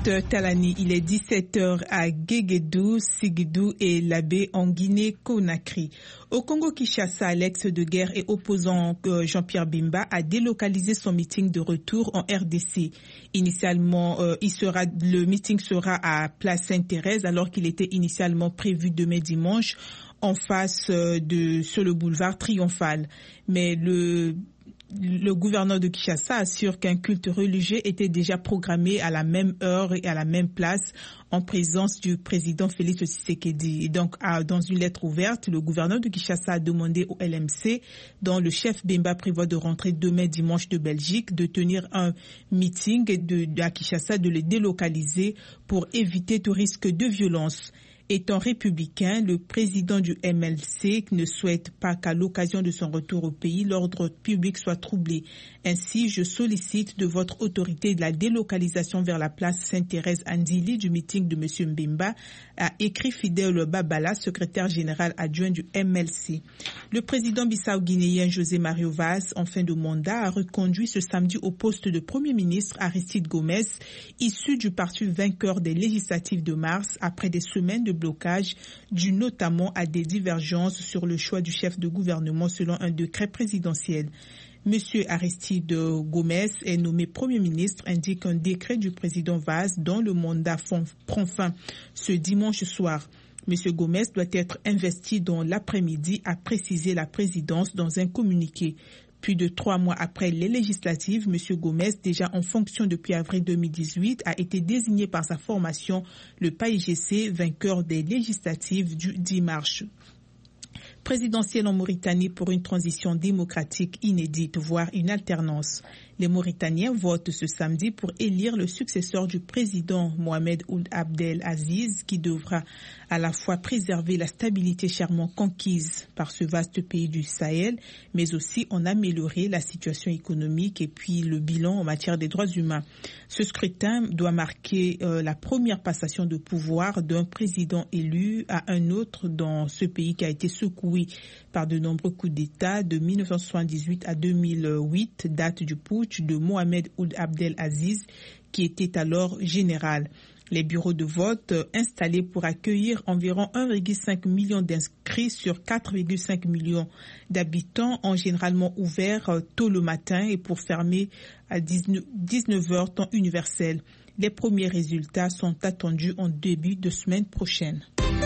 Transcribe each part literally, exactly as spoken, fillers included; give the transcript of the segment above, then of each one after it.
docteur Talani. Il est dix-sept heures à Guéguédou, Sigidou et Labé en Guinée-Conakry. Au Congo-Kinshasa, l'ex de guerre et opposant euh, Jean-Pierre Bemba a délocalisé son meeting de retour en R D C. Initialement, euh, il sera, le meeting sera à Place Sainte-Thérèse alors qu'il était initialement prévu demain dimanche en face euh, de sur le boulevard Triomphal. Mais le Le gouverneur de Kinshasa assure qu'un culte religieux était déjà programmé à la même heure et à la même place en présence du président Félix Tshisekedi. Et donc, à, dans une lettre ouverte, le gouverneur de Kinshasa a demandé au L M C, dont le chef Bemba prévoit de rentrer demain dimanche de Belgique, de tenir un meeting de, de, à Kinshasa, de le délocaliser pour éviter tout risque de violence. Étant républicain, le président du M L C ne souhaite pas qu'à l'occasion de son retour au pays, l'ordre public soit troublé. Ainsi, je sollicite de votre autorité de la délocalisation vers la place Sainte-Thérèse-Andili du meeting de M. Mbemba, a écrit Fidèle Babala, secrétaire général adjoint du M L C. Le président bissau-guinéen José Mario Vaz, en fin de mandat, a reconduit ce samedi au poste de Premier ministre Aristide Gomes, issu du parti vainqueur des législatives de mars, après des semaines de blocage dû notamment à des divergences sur le choix du chef de gouvernement selon un décret présidentiel. Monsieur Aristide Gomes est nommé Premier ministre, indique un décret du président Vaz dont le mandat prend fin ce dimanche soir. Monsieur Gomes doit être investi dans l'après-midi, a précisé la présidence dans un communiqué. Plus de trois mois après les législatives, M. Gomes, déjà en fonction depuis avril deux mille dix-huit, a été désigné par sa formation, le P A I G C, vainqueur des législatives du dix mars. Présidentielle en Mauritanie pour une transition démocratique inédite, voire une alternance. Les Mauritaniens votent ce samedi pour élire le successeur du président Mohamed Ould Abdel Aziz, qui devra à la fois préserver la stabilité chèrement conquise par ce vaste pays du Sahel, mais aussi en améliorer la situation économique et puis le bilan en matière des droits humains. Ce scrutin doit marquer euh, la première passation de pouvoir d'un président élu à un autre dans ce pays qui a été secoué par de nombreux coups d'État de mille neuf cent soixante-dix-huit à deux mille huit, date du putsch de Mohamed Ould Abdel Aziz, qui était alors général. Les bureaux de vote installés pour accueillir environ un virgule cinq million d'inscrits sur quatre virgule cinq millions d'habitants ont généralement ouvert tôt le matin et pour fermer à dix-neuf heures temps universel. Les premiers résultats sont attendus en début de semaine prochaine.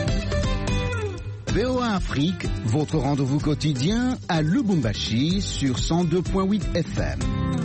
V O A Afrique, votre rendez-vous quotidien à Lubumbashi sur cent deux virgule huit F M.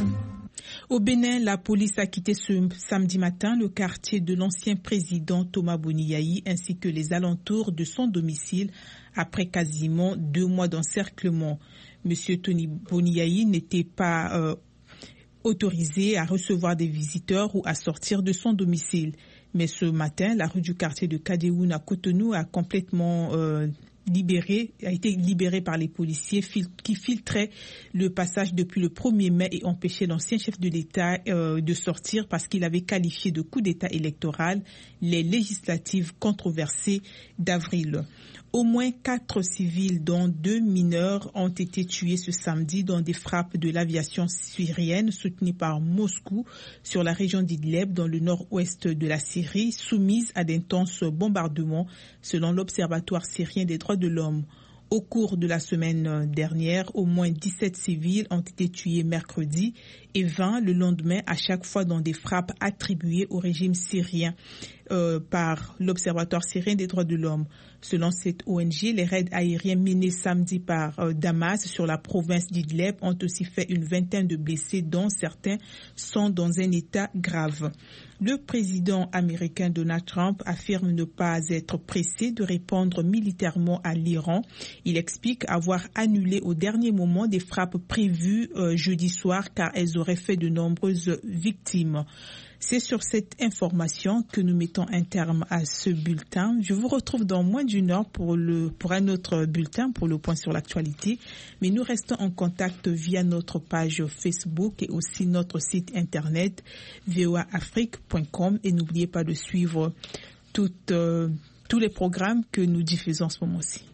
Au Bénin, la police a quitté ce samedi matin le quartier de l'ancien président Thomas Boniaï ainsi que les alentours de son domicile après quasiment deux mois d'encerclement. Monsieur Tony Boniaï n'était pas euh, autorisé à recevoir des visiteurs ou à sortir de son domicile. Mais ce matin, la rue du quartier de Kadéoun à Cotonou a complètement euh, libéré, a été libérée par les policiers fil- qui filtraient le passage depuis le premier mai et empêchaient l'ancien chef de l'État euh, de sortir parce qu'il avait qualifié de coup d'État électoral les législatives controversées d'avril. Au moins quatre civils, dont deux mineurs, ont été tués ce samedi dans des frappes de l'aviation syrienne soutenues par Moscou sur la région d'Idleb, dans le nord-ouest de la Syrie, soumise à d'intenses bombardements, selon l'Observatoire syrien des droits de l'homme. Au cours de la semaine dernière, au moins dix-sept civils ont été tués mercredi et vingt le lendemain, à chaque fois dans des frappes attribuées au régime syrien euh, par l'Observatoire syrien des droits de l'homme. Selon cette O N G, les raids aériens menés samedi par euh, Damas sur la province d'Idleb ont aussi fait une vingtaine de blessés, dont certains sont dans un état grave. Le président américain Donald Trump affirme ne pas être pressé de répondre militairement à l'Iran. Il explique avoir annulé au dernier moment des frappes prévues euh, jeudi soir car elles auraient fait de nombreuses victimes. C'est sur cette information que nous mettons un terme à ce bulletin. Je vous retrouve dans moins d'une heure pour, le, pour un autre bulletin, pour le point sur l'actualité. Mais nous restons en contact via notre page Facebook et aussi notre site internet v o a afrique point com. Et n'oubliez pas de suivre toutes, euh, tous les programmes que nous diffusons en ce moment-ci.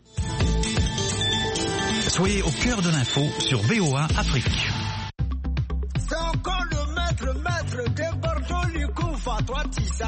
Soyez au cœur de l'info sur V O A Afrique. C'est encore le maître, maître des Bordeaux, lui couvre à toi, Tissa.